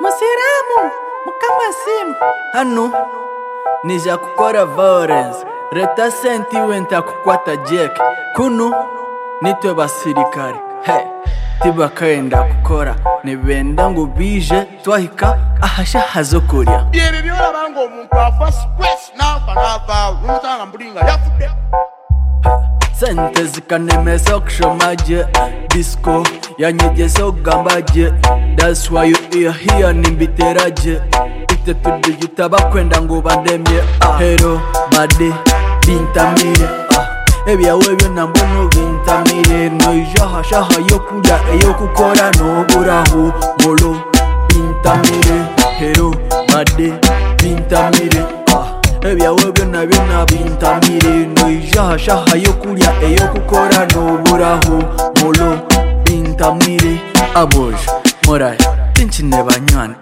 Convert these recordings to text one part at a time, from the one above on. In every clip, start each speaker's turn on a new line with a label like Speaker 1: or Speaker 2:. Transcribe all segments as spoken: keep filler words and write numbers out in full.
Speaker 1: Musiramu mukamasimu hano nija kukora violence reta sentiwe ntakukwata Jack kuno nitwe basirikare he tibakaenda kukora nibenda ngo bije twahika ahasha hazo kurya
Speaker 2: byebe byola bango omuntu afa stress nafa nafa umutanga mbulinga yafude
Speaker 1: sente zikanemeza kushomaje disco yanyegezo gambaje that's why you are here nimbiteraje ite tudijita bakwenda ngo bandemye ah. Hero bade bintamire ah. Ebyawe byo nambono bintamire no ijaha shaha yo kurya eyo kukora no buraho molo bintamire hero bade bintamire ah. Ebyawe byo nabyo nabintamire no ijaha shaha yo kurya eyo kukora no buraho molo bintamire aboje moray tinchine banywana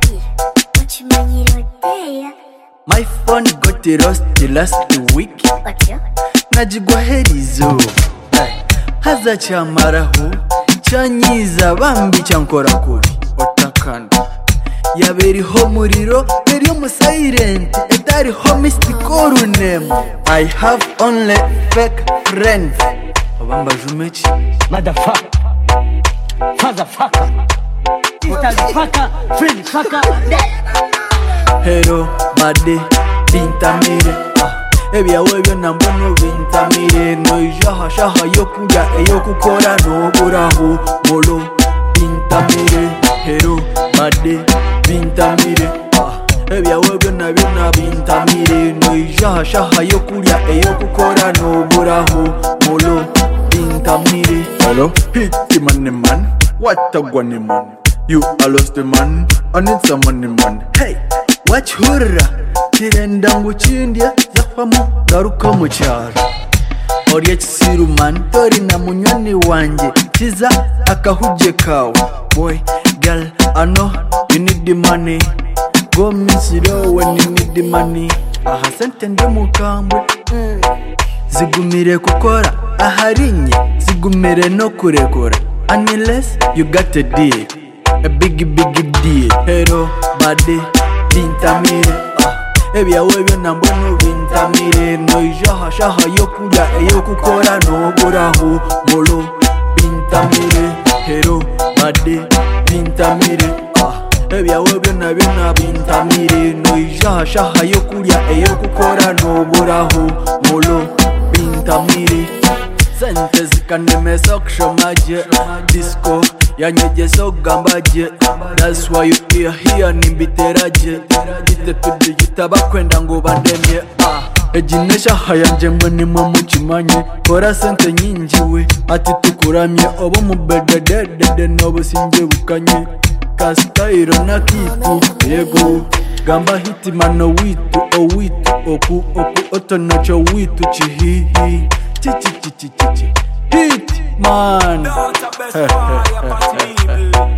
Speaker 1: my phone got lost last week najigwa herizo haza chamaraho chanyiza bambi chankora kubi otakanda yaberiho muriro beri mu silent etari ho mystical name I have only fake friends abamba jumechi
Speaker 3: motherfucker motherfucker motherfucker friend fucker
Speaker 1: hero bade bintamire ebyawe byo nambono bintamire no ijaha shaha yo kurya eyo kukora no buraho molo bintamire hero bade bintamire ebyawe byo nabyo nabintamire no ijaha shaha yo kurya eyo kukora no buraho molo bintamire
Speaker 4: hello hit money man what a gunny man you are lost the man I need some money man
Speaker 1: hey watch hurra kirenda nguchindya yafamu garuka mu cyaro oriye kisiru man tori na munyoni wanje kiza akahuje kawe boy girl I know you need the money go misiro when you need the money aha sente ndi mukambwe mm. Zigumire kukora aharinye zigumire no kurekora unless you got a deal a big big deal hero bade bintamire ah. Ebyawe byo nambono bintamire no ijaha shaha yo kurya eyo kukora no buraho molo bintamire hero bade bintamire ah. Ebyawe byo nabyo nabintamire no ijaha shaha yo kurya eyo kukora no buraho molo bintamire sente zikanemeza kushomaje disco yanyegezo gambaje that's why you are here nimbiteraje ite tudijita bakwenda ngo bandemye ah. Ejinesha hayanje mwe nimwe mukimanye kora sente nyinjiwe ati tukuramye obo mubededede nobo sinje bukanye kastairo na kitu yego gamba hitimano witu o witu oku oku otonacho witu chihihi chichi chichi chichi hit man